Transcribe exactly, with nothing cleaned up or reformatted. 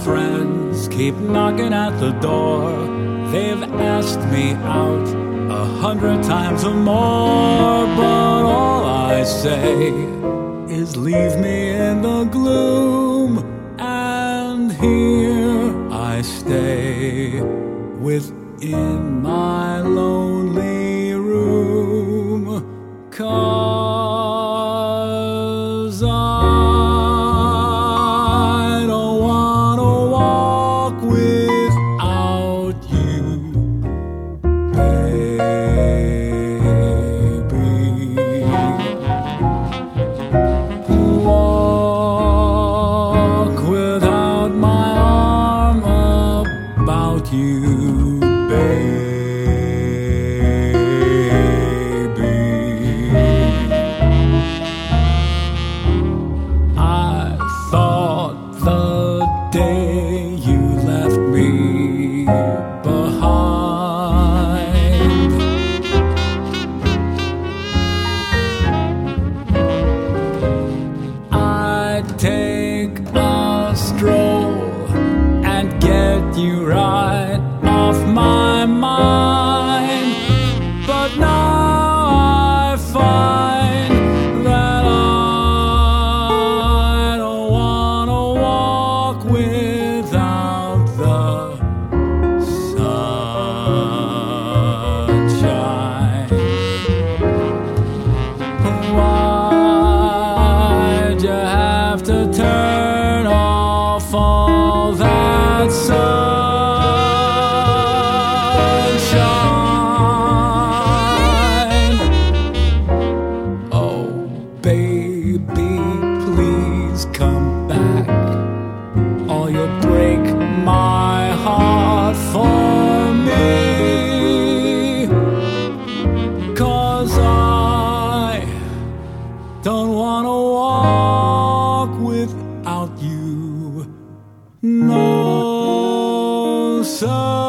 friends keep knocking at the door. They've asked me out a hundred times or more, but all I say is leave me in the gloom, and here I stay within my lonely room, 'cause I don't wanna walk without you, baby. Walk without my arm about you, baby. I thought the day you left me behind, I'd take a stroll and get you right off my mind, but now I find that I don't wanna walk without the sunshine. Why'd you have to turn off all that sunshine? Oh, baby, please come back, or you'll break my heart for me, 'cause I don't wanna walk without you, no sir.